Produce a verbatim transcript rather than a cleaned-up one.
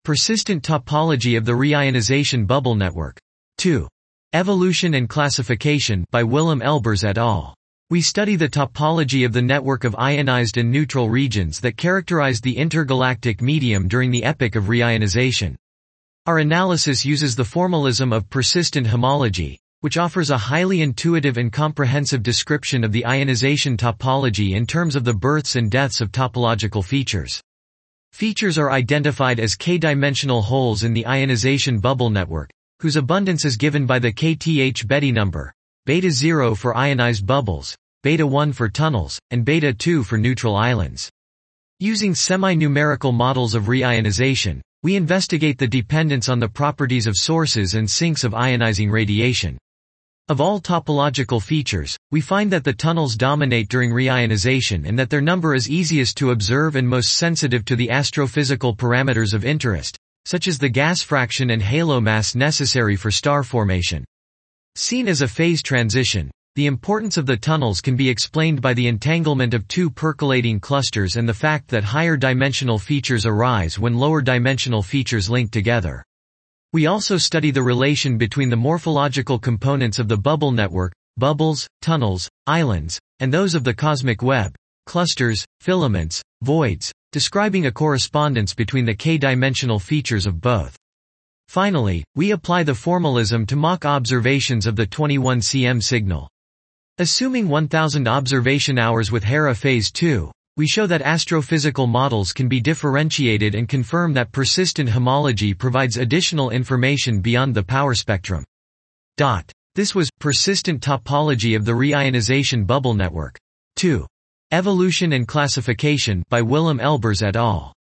Persistent topology of the reionization bubble network. two. Evolution and classification by Willem Elbers et al. We study the topology of the network of ionized and neutral regions that characterized the intergalactic medium during the epoch of reionization. Our analysis uses the formalism of persistent homology, which offers a highly intuitive and comprehensive description of the ionization topology in terms of the births and deaths of topological features. Features are identified as k-dimensional holes in the ionization bubble network, whose abundance is given by the K T H Betti number, beta zero for ionized bubbles, beta one for tunnels, and beta two for neutral islands. Using semi-numerical models of reionization, we investigate the dependence on the properties of sources and sinks of ionizing radiation. Of all topological features, we find that the tunnels dominate during reionization and that their number is easiest to observe and most sensitive to the astrophysical parameters of interest, such as the gas fraction and halo mass necessary for star formation. Seen as a phase transition, the importance of the tunnels can be explained by the entanglement of two percolating clusters and the fact that higher dimensional features arise when lower dimensional features link together. We also study the relation between the morphological components of the bubble network, bubbles, tunnels, islands, and those of the cosmic web, clusters, filaments, voids, describing a correspondence between the k-dimensional features of both. Finally, we apply the formalism to mock observations of the twenty-one centimeter signal. Assuming one thousand observation hours with Hera phase two, we show that astrophysical models can be differentiated and confirm that persistent homology provides additional information beyond the power spectrum. Dot. This was Persistent Topology of the Reionization Bubble Network. two. Evolution and Classification by Willem Elbers et al.